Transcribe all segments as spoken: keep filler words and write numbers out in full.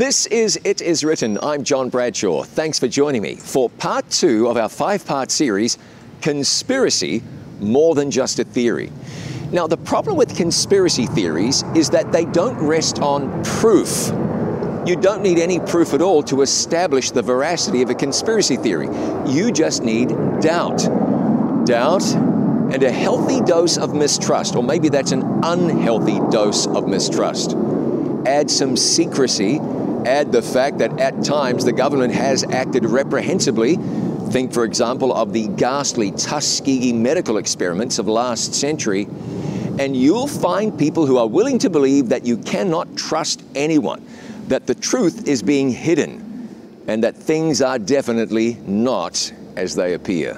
This is It Is Written. I'm John Bradshaw. Thanks for joining me for part two of our five-part series, Conspiracy, More Than Just a Theory. Now, the problem with conspiracy theories is that they don't rest on proof. You don't need any proof at all to establish the veracity of a conspiracy theory. You just need doubt. Doubt and a healthy dose of mistrust, or maybe that's an unhealthy dose of mistrust. Add some secrecy. Add the fact that at times the government has acted reprehensibly. Think, for example, of the ghastly Tuskegee medical experiments of last century. And you'll find people who are willing to believe that you cannot trust anyone, that the truth is being hidden, and that things are definitely not as they appear.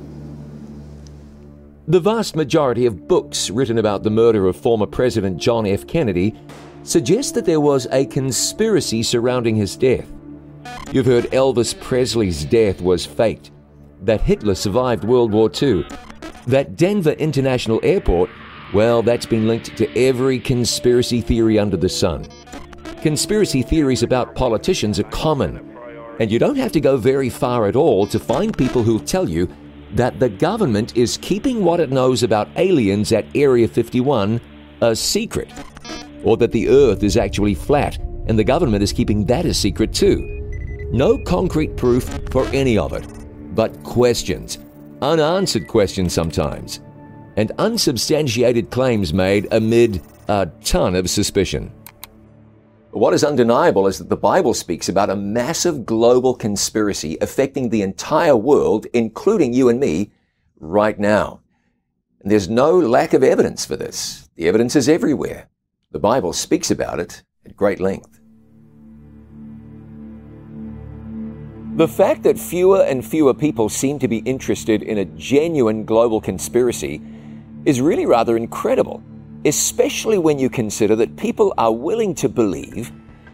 The vast majority of books written about the murder of former President John F. Kennedy suggest that there was a conspiracy surrounding his death. You've heard Elvis Presley's death was faked, that Hitler survived World War Two, that Denver International Airport, well, that's been linked to every conspiracy theory under the sun. Conspiracy theories about politicians are common, and you don't have to go very far at all to find people who tell you that the government is keeping what it knows about aliens at Area fifty-one a secret, or that the Earth is actually flat and the government is keeping that a secret too. No concrete proof for any of it, but questions, unanswered questions sometimes, and unsubstantiated claims made amid a ton of suspicion. What is undeniable is that the Bible speaks about a massive global conspiracy affecting the entire world, including you and me, right now. And there's no lack of evidence for this. The evidence is everywhere. The Bible speaks about it at great length. The fact that fewer and fewer people seem to be interested in a genuine global conspiracy is really rather incredible, especially when you consider that people are willing to believe.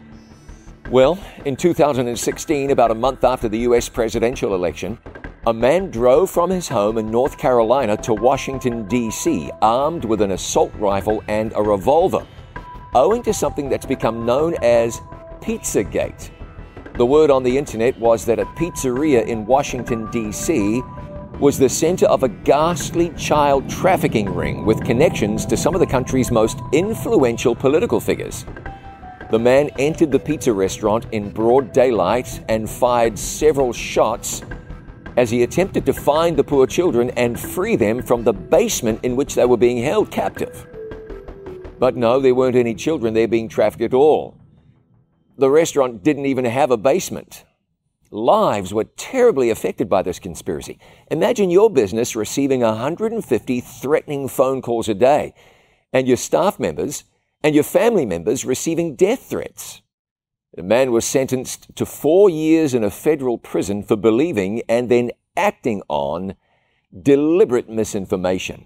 Well, in two thousand sixteen, about a month after the U S presidential election, a man drove from his home in North Carolina to Washington, D C, armed with an assault rifle and a revolver, owing to something that's become known as Pizzagate. The word on the internet was that a pizzeria in Washington, D C was the center of a ghastly child trafficking ring with connections to some of the country's most influential political figures. The man entered the pizza restaurant in broad daylight and fired several shots as he attempted to find the poor children and free them from the basement in which they were being held captive. But no, there weren't any children there being trafficked at all. The restaurant didn't even have a basement. Lives were terribly affected by this conspiracy. Imagine your business receiving one hundred fifty threatening phone calls a day, and your staff members and your family members receiving death threats. The man was sentenced to four years in a federal prison for believing and then acting on deliberate misinformation.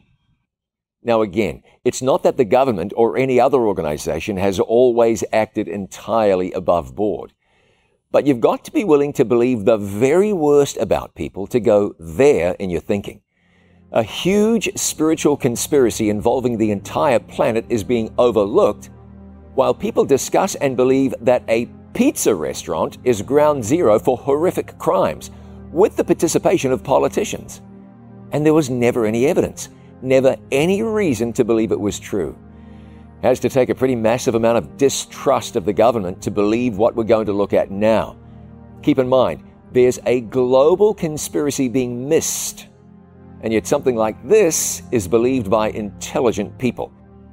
Now again, it's not that the government or any other organization has always acted entirely above board. But you've got to be willing to believe the very worst about people to go there in your thinking. A huge spiritual conspiracy involving the entire planet is being overlooked, while people discuss and believe that a pizza restaurant is ground zero for horrific crimes, with the participation of politicians. And there was never any evidence, never any reason to believe it was true. It has to take a pretty massive amount of distrust of the government to believe what we're going to look at now. Keep in mind, there's a global conspiracy being missed, and yet something like this is believed by intelligent people.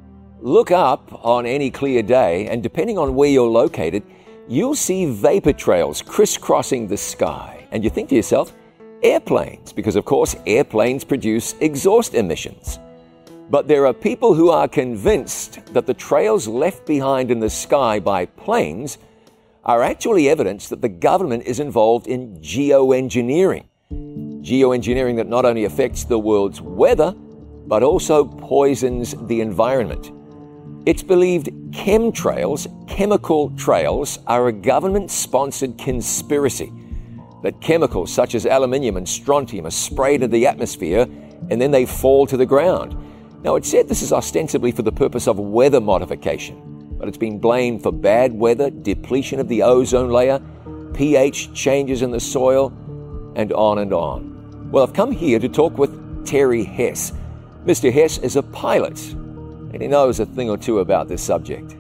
Look up on any clear day, and depending on where you're located, you'll see vapor trails crisscrossing the sky. And you think to yourself, airplanes, because of course airplanes produce exhaust emissions. But there are people who are convinced that the trails left behind in the sky by planes are actually evidence that the government is involved in geoengineering. Geoengineering that not only affects the world's weather, but also poisons the environment. It's believed chemtrails, chemical trails, are a government-sponsored conspiracy. That chemicals such as aluminium and strontium are sprayed into the atmosphere and then they fall to the ground. Now, it's said this is ostensibly for the purpose of weather modification. but it's been blamed for bad weather, depletion of the ozone layer, pH changes in the soil, and on and on. Well, I've come here to talk with Terry Hess. Mister Hess is a pilot, and he knows a thing or two about this subject.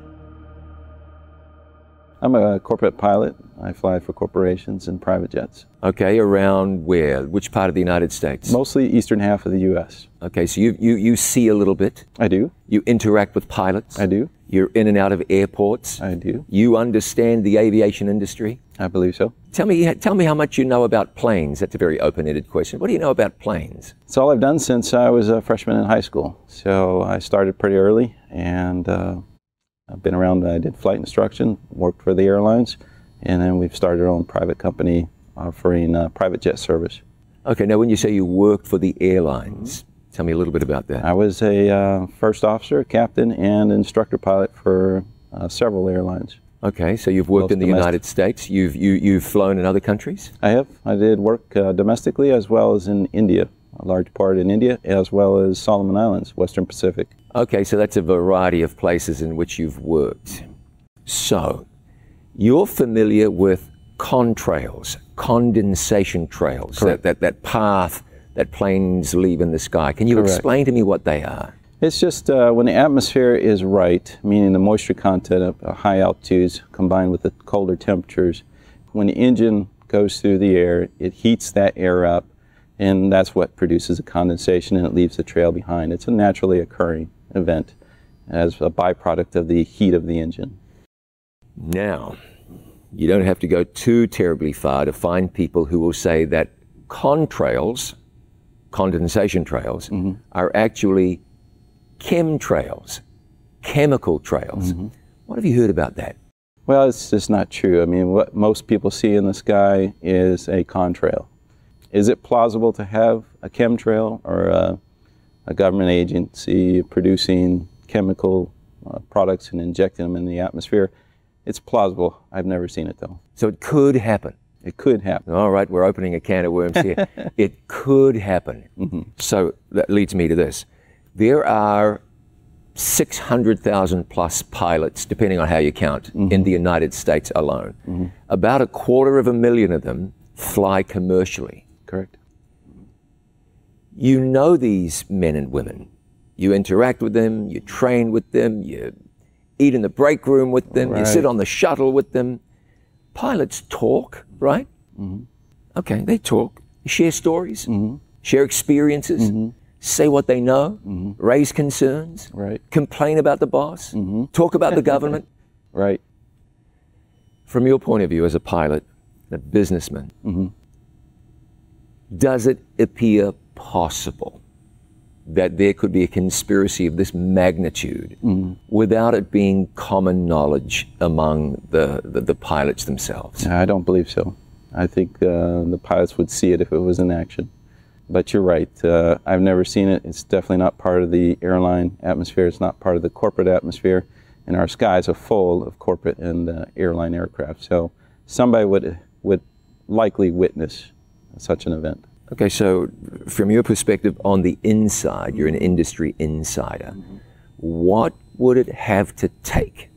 I'm a corporate pilot. I fly for corporations and private jets. Okay, around where? Which part of the United States? Mostly eastern half of the U S. Okay, so you, you, you see a little bit. I do. You interact with pilots. I do. You're in and out of airports. I do. You understand the aviation industry. I believe so. Tell me, tell me how much you know about planes. That's a very open-ended question. What do you know about planes? It's all I've done since I was a freshman in high school. So I started pretty early, and uh, I've been around. I did flight instruction, worked for the airlines, and then we've started our own private company offering uh, private jet service. Okay, now when you say you worked for the airlines, tell me a little bit about that. I was a uh, first officer, captain, and instructor pilot for uh, several airlines. Okay, so you've worked Both in the domestic. United States. You've you, you've flown in other countries. I have. I did work uh, domestically as well as in India, a large part in India, as well as Solomon Islands, Western Pacific. Okay, so that's a variety of places in which you've worked. So, you're familiar with contrails, condensation trails, that, that, that path that planes leave in the sky. Can you Correct. explain to me what they are? It's just uh, when the atmosphere is right, meaning the moisture content of uh, high altitudes combined with the colder temperatures, when the engine goes through the air, it heats that air up, and that's what produces a condensation, and it leaves the trail behind. It's a naturally occurring event as a byproduct of the heat of the engine. Now, you don't have to go too terribly far to find people who will say that contrails, condensation trails, mm-hmm. are actually chemtrails, chemical trails. Mm-hmm. What have you heard about that? Well, it's just not true. I mean, what most people see in the sky is a contrail. Is it plausible to have a chemtrail or a, a government agency producing chemical uh, products and injecting them in the atmosphere? It's plausible. I've never seen it, though. So it could happen. It could happen. All right, we're opening a can of worms here. It could happen. Mm-hmm. So that leads me to this. There are six hundred thousand plus pilots, depending on how you count, mm-hmm. in the United States alone. Mm-hmm. About a quarter of a million of them fly commercially. Correct. You know these men and women. You interact with them, you train with them, you eat in the break room with them, right. you sit on the shuttle with them. Pilots talk, right? Mm-hmm. Okay, they talk, share stories, mm-hmm. share experiences, mm-hmm. say what they know, mm-hmm. raise concerns, right. complain about the boss, mm-hmm. talk about the government. Right. From your point of view as a pilot, a businessman, mm-hmm. does it appear possible that there could be a conspiracy of this magnitude mm-hmm. without it being common knowledge among the, the, the pilots themselves? I don't believe so. I think uh, the pilots would see it if it was in action. But you're right. Uh, I've never seen it. It's definitely not part of the airline atmosphere. It's not part of the corporate atmosphere. And our skies are full of corporate and uh, airline aircraft. So somebody would would likely witness such an event. Okay, so from your perspective on the inside, you're an industry insider. Mm-hmm. What would it have to take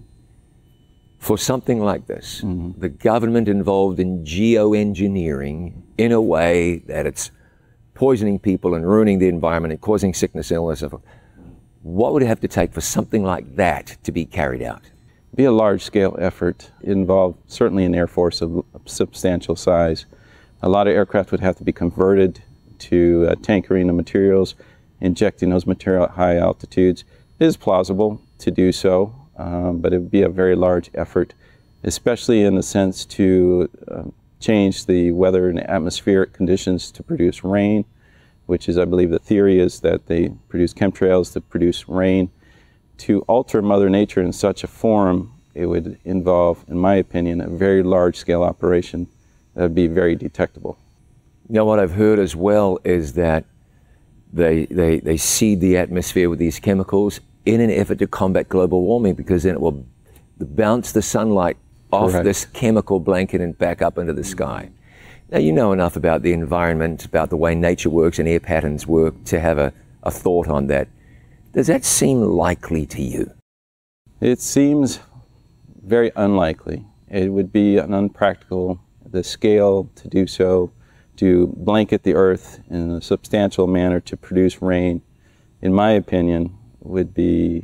for something like this? Mm-hmm. The government involved in geoengineering in a way that it's poisoning people and ruining the environment and causing sickness, illness. What would it have to take for something like that to be carried out? Be a large-scale effort. It involved certainly an Air Force of substantial size. A lot of aircraft would have to be converted to uh, tankering the materials, injecting those materials at high altitudes. It is plausible to do so, um, but it would be a very large effort, especially in the sense to uh, change the weather and atmospheric conditions to produce rain, which is, I believe, the theory is that they produce chemtrails to produce rain. To alter Mother Nature in such a form, it would involve, in my opinion, a very large-scale operation that would be very detectable. You know, what I've heard as well is that they, they, they seed the atmosphere with these chemicals in an effort to combat global warming, because then it will bounce the sunlight off Correct. This chemical blanket and back up into the sky. Now, you know enough about the environment, about the way nature works and air patterns work to have a, a thought on that. Does that seem likely to you? It seems very unlikely. It would be an unpractical, the scale to do so, to blanket the earth in a substantial manner to produce rain, in my opinion, would be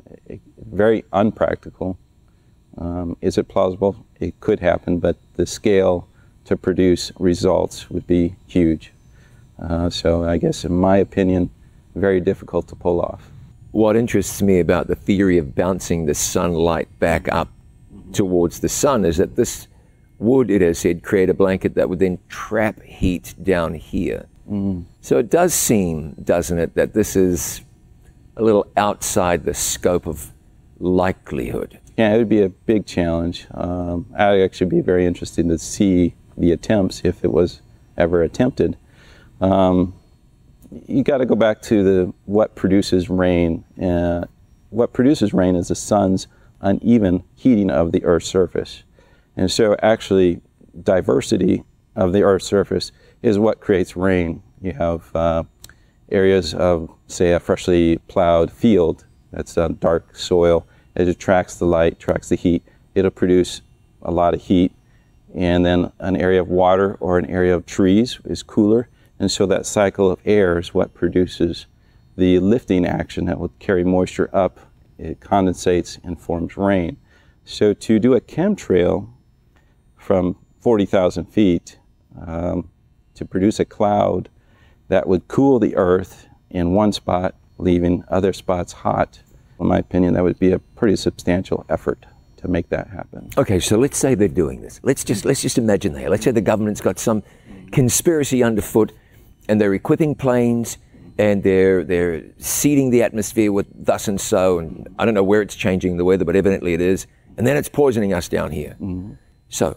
very unpractical. Um, is it plausible? It could happen, but the scale to produce results would be huge. Uh, so I guess, in my opinion, very difficult to pull off. What interests me about the theory of bouncing the sunlight back up towards the sun is that this would, it has said, create a blanket that would then trap heat down here. Mm. So it does seem, doesn't it, that this is a little outside the scope of likelihood. Yeah, it would be a big challenge. Um, I'd actually be very interested to see the attempts, if it was ever attempted. Um, you got to go back to the what produces rain. Uh, what produces rain is the sun's uneven heating of the Earth's surface. And so actually, diversity of the Earth's surface is what creates rain. You have uh, areas of, say, a freshly plowed field that's a dark soil. It attracts the light, attracts the heat. It'll produce a lot of heat. And then an area of water or an area of trees is cooler. And so that cycle of air is what produces the lifting action that will carry moisture up. It condensates and forms rain. So to do a chemtrail from forty thousand feet um, to produce a cloud that would cool the earth in one spot, leaving other spots hot, in my opinion, that would be a pretty substantial effort to make that happen. Okay, so let's say they're doing this. Let's just let's just imagine that. Let's say the government's got some conspiracy underfoot, and they're equipping planes, and they're they're seeding the atmosphere with thus and so, and I don't know where it's changing the weather, but evidently it is, and then it's poisoning us down here. Mm-hmm. So,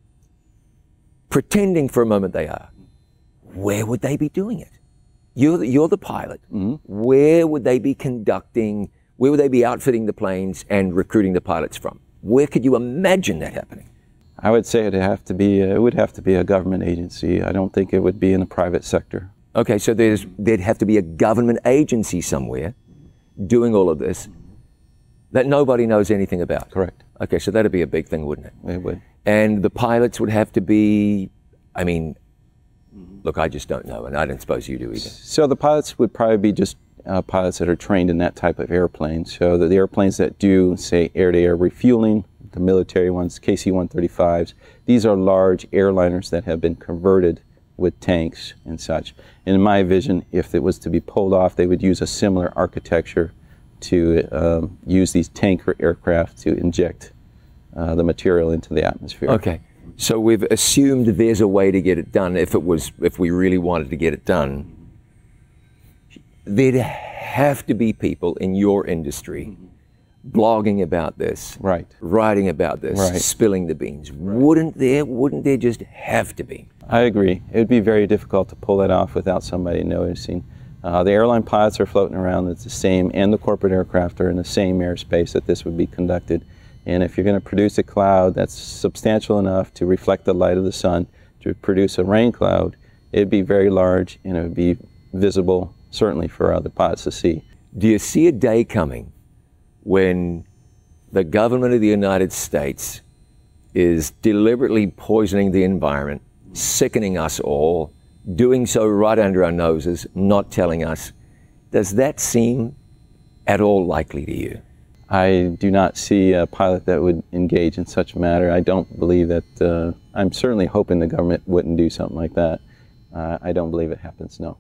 pretending for a moment they are, where would they be doing it? You're the, you're the pilot. Mm-hmm. Where would they be conducting, where would they be outfitting the planes and recruiting the pilots from? Where could you imagine that happening? I would say it'd have to be, it would have to be a government agency. I don't think it would be in the private sector. Okay, so there's there'd have to be a government agency somewhere doing all of this that nobody knows anything about. Correct. Okay, so that'd be a big thing, wouldn't it? It would. And the pilots would have to be, I mean, look, I just don't know, and I don't suppose you do either. So the pilots would probably be just uh, pilots that are trained in that type of airplane. So the, the airplanes that do, say, air-to-air refueling, the military ones, K C one thirty-fives, these are large airliners that have been converted with tanks and such. And in my vision, if it was to be pulled off, they would use a similar architecture to um, use these tanker aircraft to inject uh, the material into the atmosphere. Okay, so we've assumed there's a way to get it done. If it was, if we really wanted to get it done, there'd have to be people in your industry blogging about this, right, writing about this, right, spilling the beans. Right. Wouldn't there? Wouldn't there just have to be? I agree. It would be very difficult to pull that off without somebody noticing. Uh, the airline pilots are floating around. It's the same, and the corporate aircraft are in the same airspace that this would be conducted. And if you're going to produce a cloud that's substantial enough to reflect the light of the sun, to produce a rain cloud, it'd be very large and it would be visible, certainly for other pilots to see. Do you see a day coming when the government of the United States is deliberately poisoning the environment, sickening us all, doing so right under our noses, not telling us? Does that seem at all likely to you? I do not see a pilot that would engage in such a matter. I don't believe that, uh, I'm certainly hoping the government wouldn't do something like that. Uh, I don't believe it happens, no.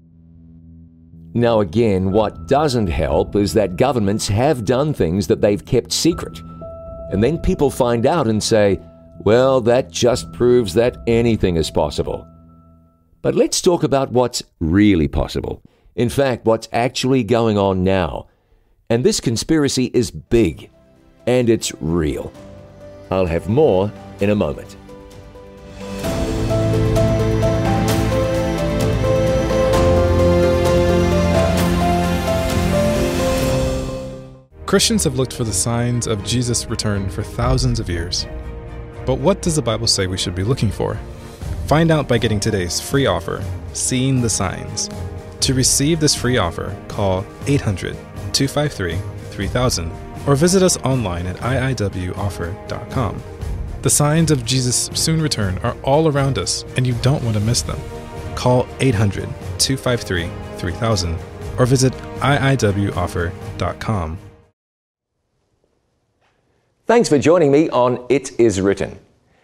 Now again, what doesn't help is that governments have done things that they've kept secret. And then people find out and say, well, that just proves that anything is possible. But let's talk about what's really possible. In fact, what's actually going on now. And this conspiracy is big, and it's real. I'll have more in a moment. Christians have looked for the signs of Jesus' return for thousands of years. But what does the Bible say we should be looking for? Find out by getting today's free offer, Seeing the Signs. To receive this free offer, call eight hundred, two five three, three thousand or visit us online at I I W offer dot com. The signs of Jesus' soon return are all around us, and you don't want to miss them. Call eight hundred, two five three, three thousand or visit I I W offer dot com. Thanks for joining me on It Is Written.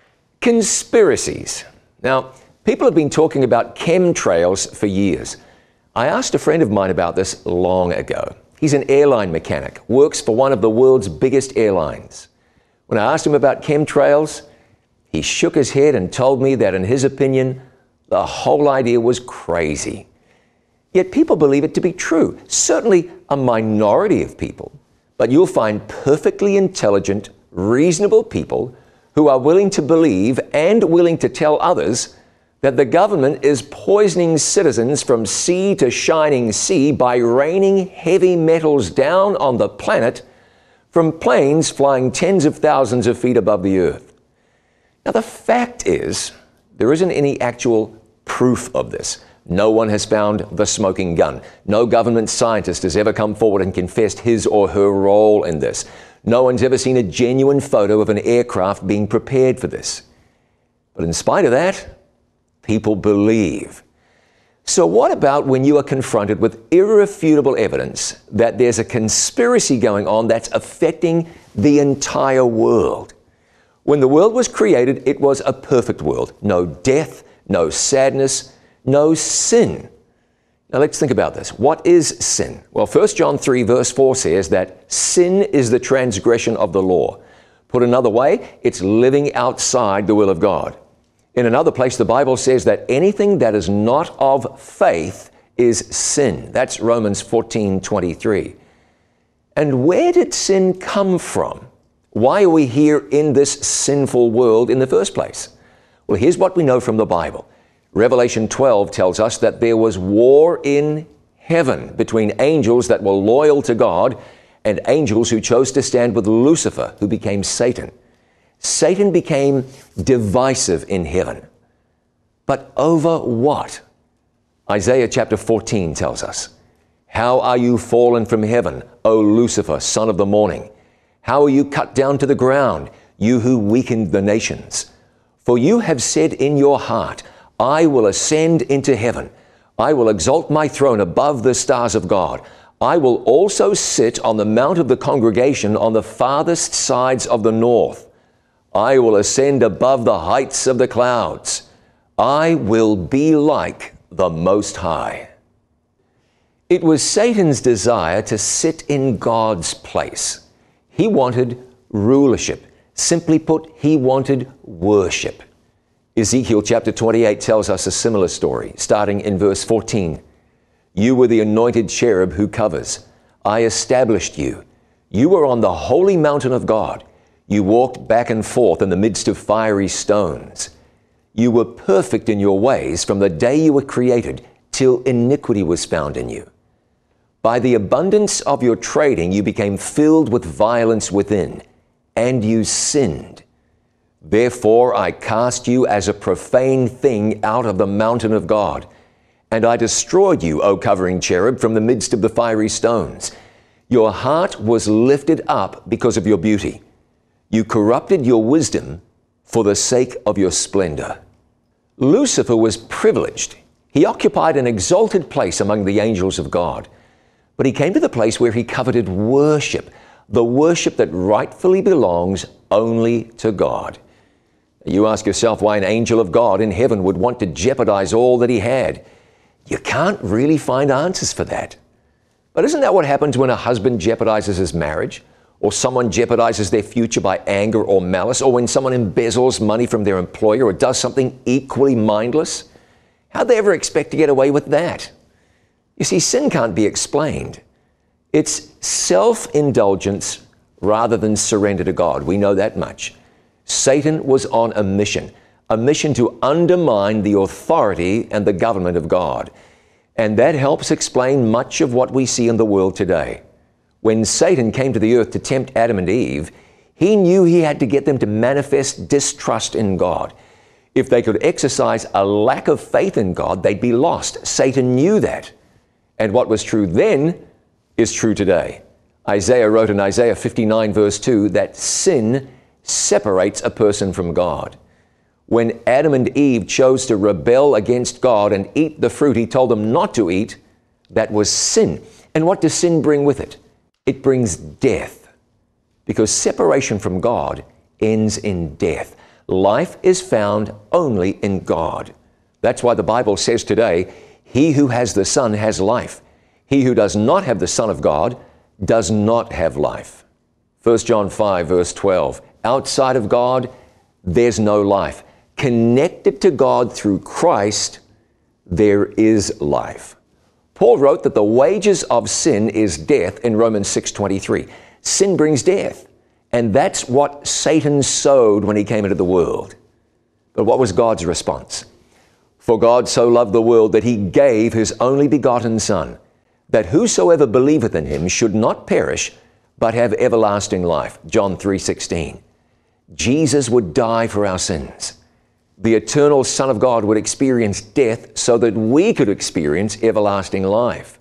Conspiracies. Now, people have been talking about chemtrails for years. I asked a friend of mine about this long ago. He's an airline mechanic, works for one of the world's biggest airlines. When I asked him about chemtrails, he shook his head and told me that in his opinion, the whole idea was crazy. Yet people believe it to be true, certainly a minority of people. But you'll find perfectly intelligent, reasonable people who are willing to believe and willing to tell others that the government is poisoning citizens from sea to shining sea by raining heavy metals down on the planet from planes flying tens of thousands of feet above the earth. Now, the fact is, there isn't any actual proof of this. No one has found the smoking gun. No government scientist has ever come forward and confessed his or her role in this. No one's ever seen a genuine photo of an aircraft being prepared for this. But in spite of that, people believe. So what about when you are confronted with irrefutable evidence that there's a conspiracy going on that's affecting the entire world? When the world was created, it was a perfect world. No death, no sadness, no sin. Now let's think about this. What is sin? Well, First John three verse four says that sin is the transgression of the law. Put another way, it's living outside the will of God. In another place, the Bible says that anything that is not of faith is sin. That's Romans fourteen twenty-three. And where did sin come from? Why are we here in this sinful world in the first place? Well, here's what we know from the Bible. Revelation twelve tells us that there was war in heaven between angels that were loyal to God and angels who chose to stand with Lucifer, who became Satan. Satan became divisive in heaven. But over what? Isaiah chapter fourteen tells us, "How are you fallen from heaven, O Lucifer, son of the morning? How are you cut down to the ground, you who weakened the nations? For you have said in your heart, I will ascend into heaven. I will exalt my throne above the stars of God. I will also sit on the mount of the congregation on the farthest sides of the north. I will ascend above the heights of the clouds. I will be like the Most High." It was Satan's desire to sit in God's place. He wanted rulership. Simply put, he wanted worship. Ezekiel chapter twenty-eight tells us a similar story, starting in verse fourteen. "You were the anointed cherub who covers. I established you. You were on the holy mountain of God. You walked back and forth in the midst of fiery stones. You were perfect in your ways from the day you were created till iniquity was found in you. By the abundance of your trading, you became filled with violence within, and you sinned. Therefore, I cast you as a profane thing out of the mountain of God, and I destroyed you, O covering cherub, from the midst of the fiery stones. Your heart was lifted up because of your beauty. You corrupted your wisdom for the sake of your splendor." Lucifer was privileged. He occupied an exalted place among the angels of God. But he came to the place where he coveted worship, the worship that rightfully belongs only to God. You ask yourself why an angel of God in heaven would want to jeopardize all that he had. You can't really find answers for that. But isn't that what happens when a husband jeopardizes his marriage? Or someone jeopardizes their future by anger or malice? Or when someone embezzles money from their employer or does something equally mindless? How'd they ever expect to get away with that? You see, sin can't be explained. It's self-indulgence rather than surrender to God. We know that much. Satan was on a mission, a mission to undermine the authority and the government of God. And that helps explain much of what we see in the world today. When Satan came to the earth to tempt Adam and Eve, he knew he had to get them to manifest distrust in God. If they could exercise a lack of faith in God, they'd be lost. Satan knew that. And what was true then is true today. Isaiah wrote in Isaiah fifty-nine verse two that sin separates a person from God. When Adam and Eve chose to rebel against God and eat the fruit he told them not to eat, that was sin. And what does sin bring with it? It brings death, because separation from God ends in death. Life is found only in God. That's why the Bible says today, he who has the Son has life. He who does not have the Son of God does not have life. First John five verse twelve, outside of God, there's no life. Connected to God through Christ, there is life. Paul wrote that the wages of sin is death in Romans six twenty-three. Sin brings death, and that's what Satan sowed when he came into the world. But what was God's response? For God so loved the world that he gave his only begotten Son, that whosoever believeth in him should not perish, but have everlasting life. John three sixteen. Jesus would die for our sins. The eternal Son of God would experience death so that we could experience everlasting life.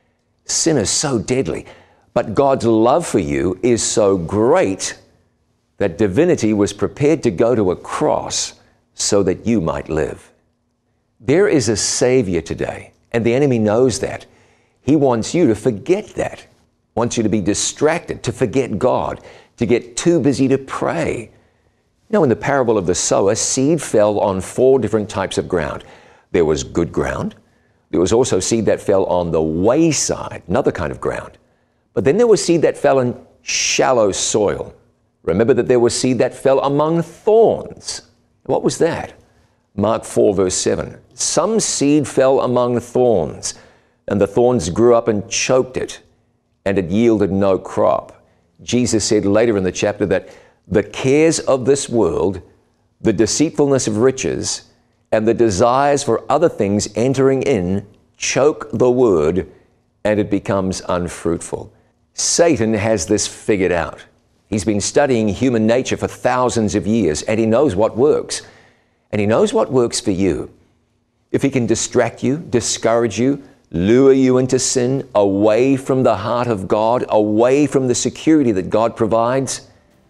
Sin is so deadly, but God's love for you is so great that divinity was prepared to go to a cross so that you might live. There is a Savior today, and the enemy knows that. He wants you to forget that, wants you to be distracted, to forget God, to get too busy to pray. You know, in the parable of the sower, seed fell on four different types of ground. There was good ground. There was also seed that fell on the wayside, another kind of ground. But then there was seed that fell in shallow soil. Remember that there was seed that fell among thorns. What was that? Mark four verse seven. Some seed fell among thorns, and the thorns grew up and choked it, and it yielded no crop. Jesus said later in the chapter that the cares of this world, the deceitfulness of riches, and the desires for other things entering in choke the word, and it becomes unfruitful. Satan has this figured out. He's been studying human nature for thousands of years, and he knows what works. And he knows what works for you. If he can distract you, discourage you, lure you into sin, away from the heart of God, away from the security that God provides,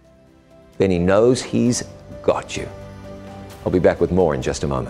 then he knows he's got you. I'll be back with more in just a moment.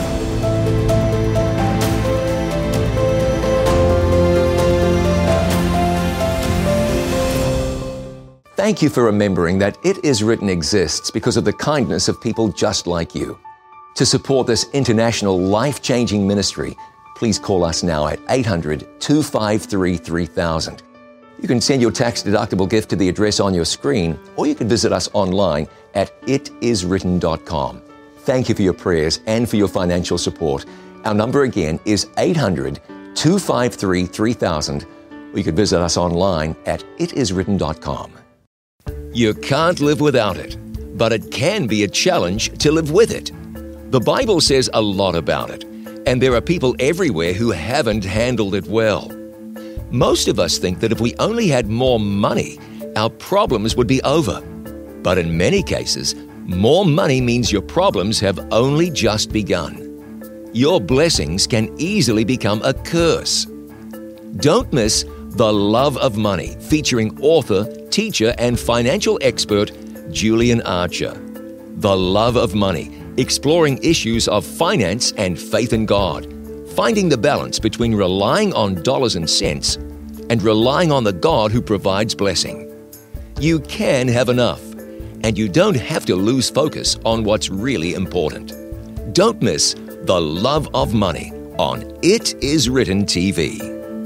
Thank you for remembering that It Is Written exists because of the kindness of people just like you. To support this international life-changing ministry, please call us now at eight hundred, two five three, three thousand. You can send your tax-deductible gift to the address on your screen, or you can visit us online at it is written dot com. Thank you for your prayers and for your financial support. Our number again is eight hundred, two five three, three thousand, or you can visit us online at it is written dot com. You can't live without it, but it can be a challenge to live with it. The Bible says a lot about it, and there are people everywhere who haven't handled it well. Most of us think that if we only had more money, our problems would be over. But in many cases, more money means your problems have only just begun. Your blessings can easily become a curse. Don't miss The Love of Money, featuring author, teacher, and financial expert Julian Archer. The Love of Money, exploring issues of finance and faith in God, finding the balance between relying on dollars and cents and relying on the God who provides blessing. You can have enough, and you don't have to lose focus on what's really important. Don't miss The Love of Money on It Is Written T V.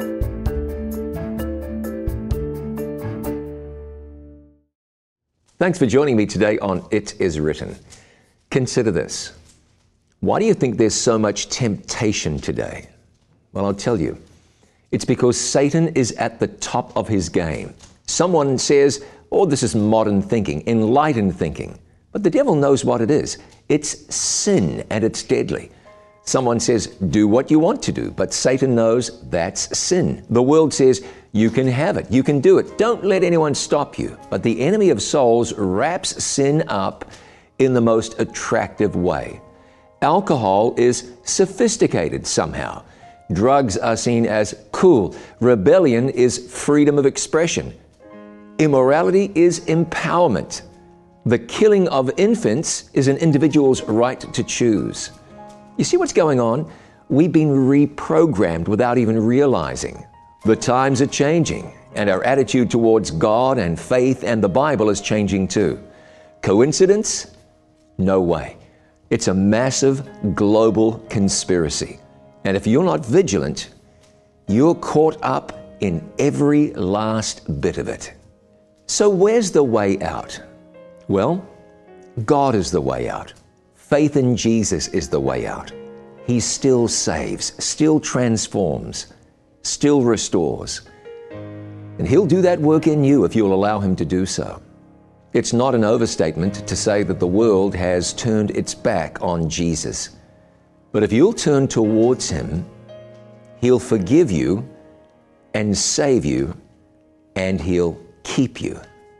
Thanks for joining me today on It Is Written. Consider this. Why do you think there's so much temptation today? Well, I'll tell you. It's because Satan is at the top of his game. Someone says, oh, this is modern thinking, enlightened thinking. But the devil knows what it is. It's sin, and it's deadly. Someone says, do what you want to do, but Satan knows that's sin. The world says, you can have it, you can do it. Don't let anyone stop you. But the enemy of souls wraps sin up in the most attractive way. Alcohol is sophisticated somehow. Drugs are seen as cool. Rebellion is freedom of expression. Immorality is empowerment. The killing of infants is an individual's right to choose. You see what's going on? We've been reprogrammed without even realizing. The times are changing, and our attitude towards God and faith and the Bible is changing too. Coincidence? No way. It's a massive global conspiracy. And if you're not vigilant, you're caught up in every last bit of it. So where's the way out? Well, God is the way out. Faith in Jesus is the way out. He still saves, still transforms, still restores. And He'll do that work in you if you'll allow Him to do so. It's not an overstatement to say that the world has turned its back on Jesus. But if you'll turn towards Him, He'll forgive you and save you, and He'll keep you.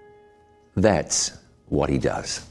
That's what He does.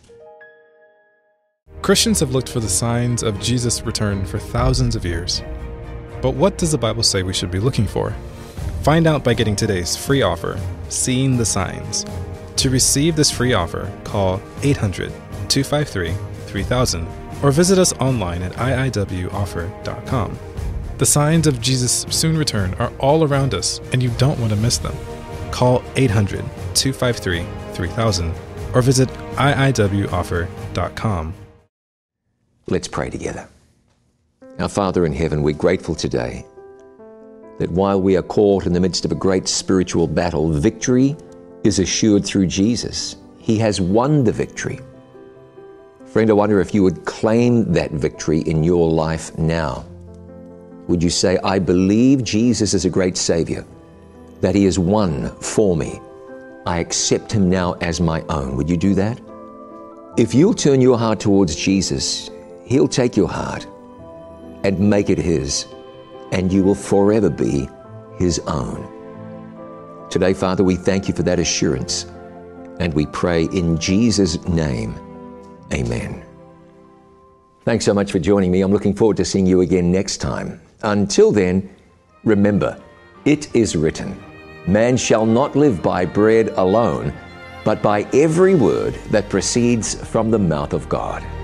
Christians have looked for the signs of Jesus' return for thousands of years. But what does the Bible say we should be looking for? Find out by getting today's free offer, Seeing the Signs. To receive this free offer, call eight hundred, two five three, three thousand or visit us online at I I W offer dot com. The signs of Jesus' soon return are all around us, and you don't want to miss them. Call eight hundred, two five three, three thousand or visit I I W offer dot com. Let's pray together. Our Father in heaven, we're grateful today that while we are caught in the midst of a great spiritual battle, victory is assured through Jesus. He has won the victory. Friend, I wonder if you would claim that victory in your life now. Would you say, I believe Jesus is a great Savior, that He has won for me. I accept Him now as my own. Would you do that? If you'll turn your heart towards Jesus, He'll take your heart and make it His, and you will forever be His own. Today, Father, we thank You for that assurance, and we pray in Jesus' name, amen. Thanks so much for joining me. I'm looking forward to seeing you again next time. Until then, remember, it is written, man shall not live by bread alone, but by every word that proceeds from the mouth of God.